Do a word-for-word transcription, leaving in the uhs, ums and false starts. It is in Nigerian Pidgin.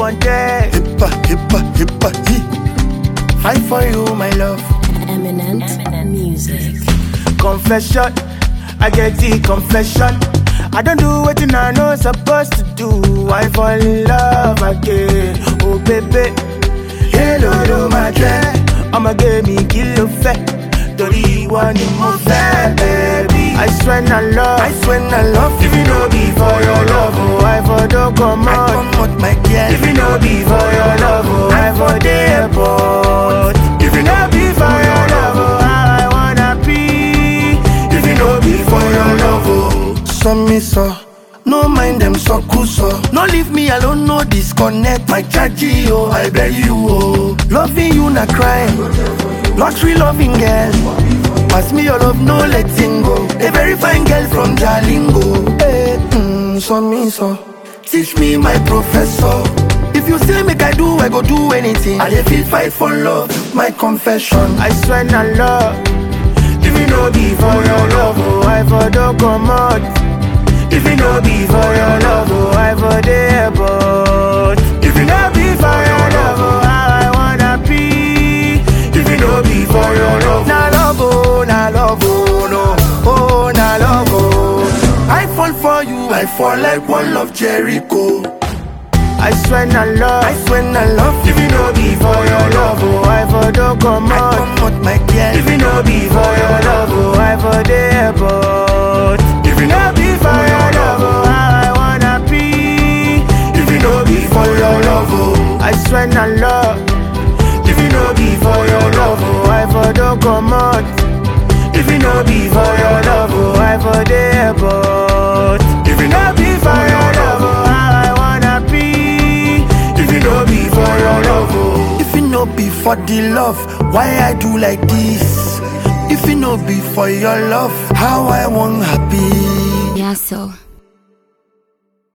wanted. Hippa, hippa, hippa, he. Fight for you, my love. Eminent, Eminent music. Confession, I get the confession. I don't do what I know supposed to do. I fall in love again. Oh baby, hello to my dread. I'ma give me kilo fat. Tori one in my fat, baby. I swear I love, I swear I love. if you know be for your love, oh I for don't come I out. come out, my girl. If you know be for your love, oh I for the airport. If you know be for your love, oh how I wanna be. If you know be for your love, oh. So me so, no mind them so cool so. No leave me alone, no disconnect my charge, oh I beg you, oh. Loving you na crime, lottery loving girl. Pass me your love, no letting go. A very fine girl from Jalingo. Hey, mm, so me so, teach me my professor. If you say make I do, I go do anything. I dey feel fight for love, my confession. I swear I love. If you know be for your love, oh I for don't come out. If you know be for your love, oh I for the airport. If you know be for your love, oh how I wanna be. If you know be for your love, Na love, oh, na love, oh, no. Oh, na love, oh. I fall for you, I fall like one of Jericho. I swear I love. I swear I love If you know be for your love, oh I for don't come I out. come out, my girl. If you know be for your love, oh I for the airport. If you know be for your love, oh how I wanna be. If you know be for your love, oh I swear I love. If you know be for your love, oh I for don't come out. If you know be for your love, oh I for the airport. If you know be for your love, oh how I wanna be. If you know be for your love, oh. If it no be for the love, why I do like this? If it no be for your love, how I want happy. Yeah, so.